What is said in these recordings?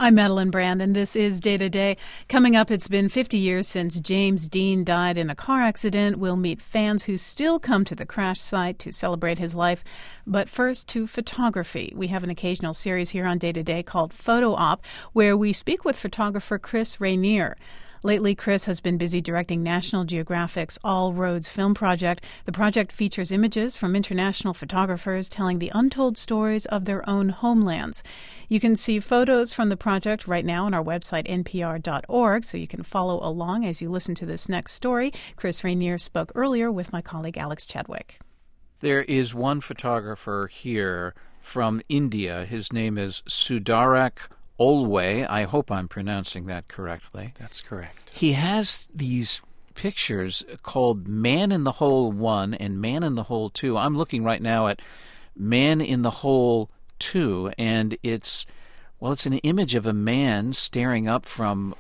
I'm Madeline Brand, and this is Day to Day. Coming up, it's been 50 years since James Dean died in a car accident. We'll meet fans who still come to the crash site to celebrate his life. But first, to photography. We have an occasional series here on Day to Day called Photo Op, where we speak with photographer Chris Rainier. Lately, Chris has been busy directing National Geographic's All Roads film project. The project features images from international photographers telling the untold stories of their own homelands. You can see photos from the project right now on our website, npr.org, so you can follow along as you listen to this next story. Chris Rainier spoke earlier with my colleague Alex Chadwick. There is one photographer here from India. His name is Sudarak Olway. I hope I'm pronouncing that correctly. That's correct. He has these pictures called Man in the Hole 1 and Man in the Hole 2. I'm looking right now at Man in the Hole 2, and it's an image of a man staring up from,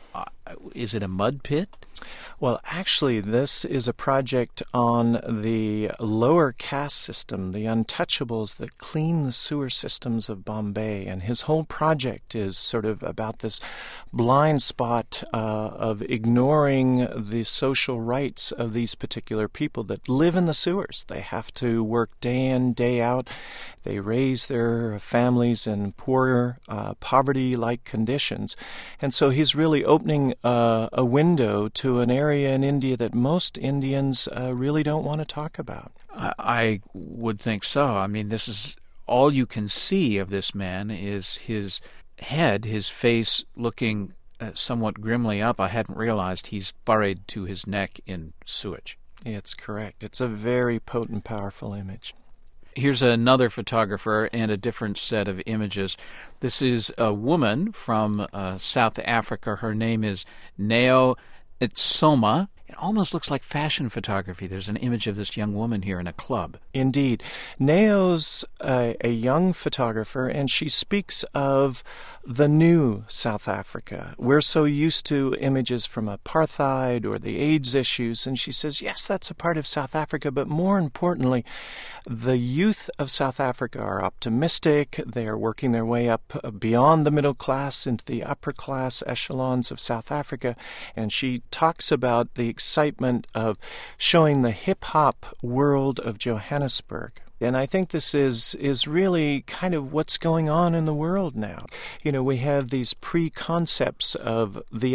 is it a mud pit? Well, actually, this is a project on the lower caste system, the untouchables that clean the sewer systems of Bombay. And his whole project is sort of about this blind spot of ignoring the social rights of these particular people that live in the sewers. They have to work day in, day out. They raise their families in poor, poverty-like conditions. And so he's really opening a window to an area in India that most Indians really don't want to talk about. I would think so. I mean, this is all you can see of this man is his head, his face looking somewhat grimly up. I hadn't realized he's buried to his neck in sewage. It's correct. It's a very potent, powerful image. Here's another photographer and a different set of images. This is a woman from South Africa. Her name is Neo Itsoma. It almost looks like fashion photography. There's an image of this young woman here in a club. Indeed. Neo's a young photographer, and she speaks of the new South Africa. We're so used to images from apartheid or the AIDS issues, and she says, yes, that's a part of South Africa, but more importantly, the youth of South Africa are optimistic. They are working their way up beyond the middle class into the upper class echelons of South Africa, and she talks about the excitement of showing the hip-hop world of Johannesburg. And I think this is really kind of what's going on in the world now. You know, we have these preconcepts of the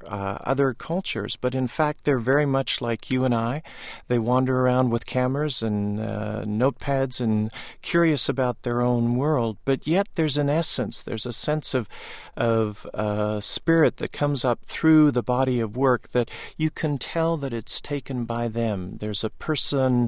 other cultures, but in fact they're very much like you and I. They wander around with cameras and notepads and curious about their own world, but yet there's an essence, there's a sense of spirit that comes up through the body of work that you can tell that it's taken by them. There's a person,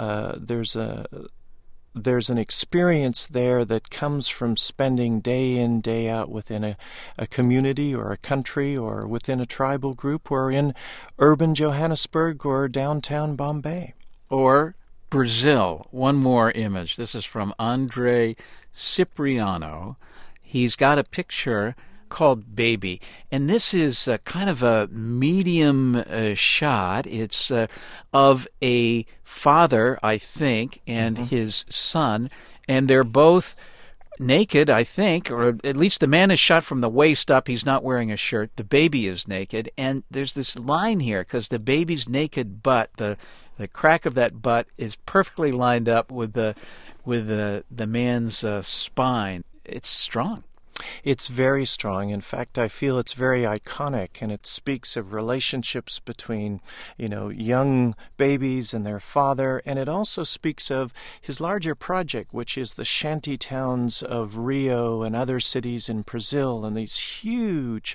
there's an experience there that comes from spending day in, day out within a community or a country or within a tribal group or in urban Johannesburg or downtown Bombay. Or Brazil. One more image. This is from Andre Cipriano. He's got a picture called Baby. And this is kind of a medium shot. It's of a father, I think, and his son. And they're both naked, I think, or at least the man is shot from the waist up. He's not wearing a shirt. The baby is naked. And there's this line here, because the baby's naked butt, the crack of that butt is perfectly lined up with the man's spine. It's strong. It's very strong. In fact, I feel it's very iconic, and it speaks of relationships between, young babies and their father, and it also speaks of his larger project, which is the shanty towns of Rio and other cities in Brazil, and these huge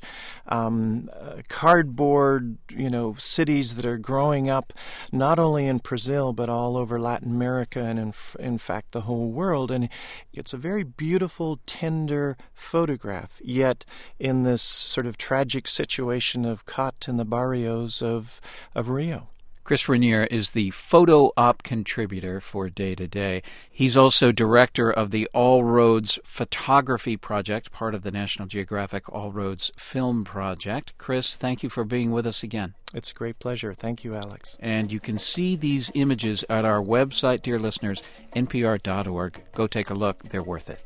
cardboard, cities that are growing up not only in Brazil but all over Latin America and in fact the whole world. And it's a very beautiful, tender photograph, yet in this sort of tragic situation of caught in the barrios of Rio. Chris Rainier is the photo op contributor for Day to Day. He's also director of the All Roads Photography Project, part of the National Geographic All Roads Film Project. Chris, thank you for being with us again. It's a great pleasure. Thank you, Alex. And you can see these images at our website, dear listeners, npr.org. Go take a look. They're worth it.